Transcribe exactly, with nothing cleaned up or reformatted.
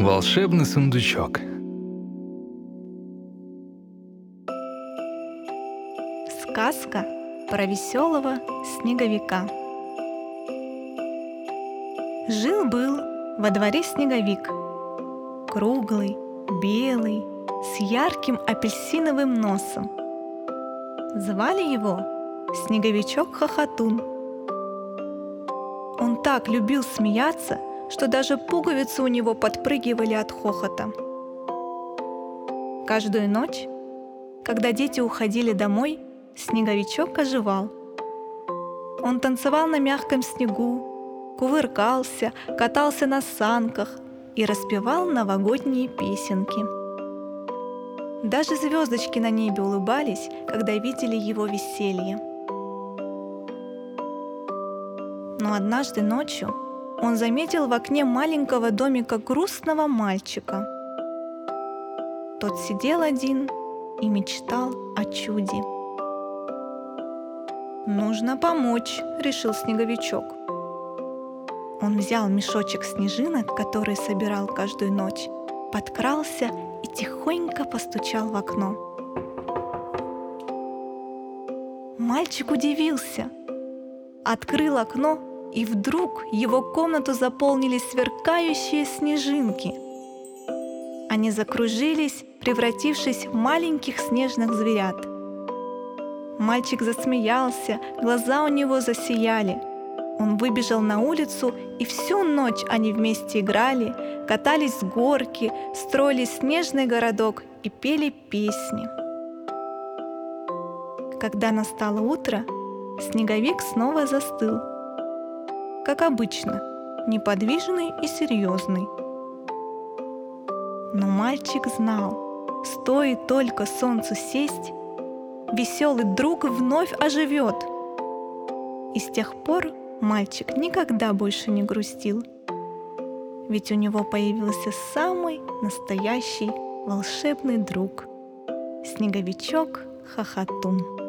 Волшебный сундучок. Сказка про веселого снеговика. Жил-был во дворе снеговик, круглый, белый, с ярким апельсиновым носом. Звали его Снеговичок-хохотун. Он так любил смеяться, что даже пуговицы у него подпрыгивали от хохота. Каждую ночь, когда дети уходили домой, Снеговичок оживал. Он танцевал на мягком снегу, кувыркался, катался на санках и распевал новогодние песенки. Даже звездочки на небе улыбались, когда видели его веселье. Но однажды ночью он заметил в окне маленького домика грустного мальчика. Тот сидел один и мечтал о чуде. «Нужно помочь», — решил Снеговичок. Он взял мешочек снежинок, который собирал каждую ночь, подкрался и тихонько постучал в окно. Мальчик удивился, открыл окно, и вдруг его комнату заполнили сверкающие снежинки. Они закружились, превратившись в маленьких снежных зверят. Мальчик засмеялся, глаза у него засияли. Он выбежал на улицу, и всю ночь они вместе играли, катались с горки, строили снежный городок и пели песни. Когда настало утро, Снеговик снова застыл, как обычно, неподвижный и серьезный. Но мальчик знал, стоит только солнцу сесть, веселый друг вновь оживет. И с тех пор мальчик никогда больше не грустил, ведь у него появился самый настоящий волшебный друг — Снеговичок-хохотун.